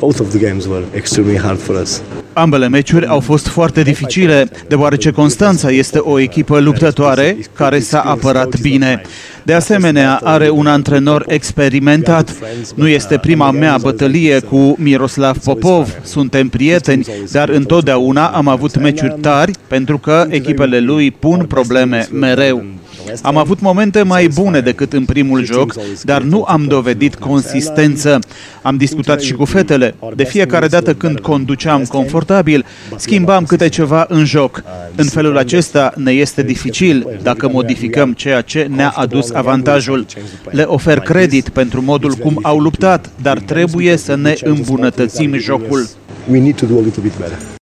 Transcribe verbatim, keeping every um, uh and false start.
Both of the games were extremely hard for us. Ambele meciuri au fost foarte dificile, deoarece Constanța este o echipă luptătoare care s-a apărat bine. De asemenea, are un antrenor experimentat. Nu este prima mea bătălie cu Miroslav Popov. Suntem prieteni, dar întotdeauna am avut meciuri tari pentru că echipele lui pun probleme mereu. Am avut momente mai bune decât în primul joc, dar nu am dovedit consistență. Am discutat și cu fetele. De fiecare dată când conduceam confortabil, schimbam câte ceva în joc. În felul acesta ne este dificil dacă modificăm ceea ce ne-a adus avantajul. Le ofer credit pentru modul cum au luptat, dar trebuie să ne îmbunătățim jocul. We need to do a little bit better.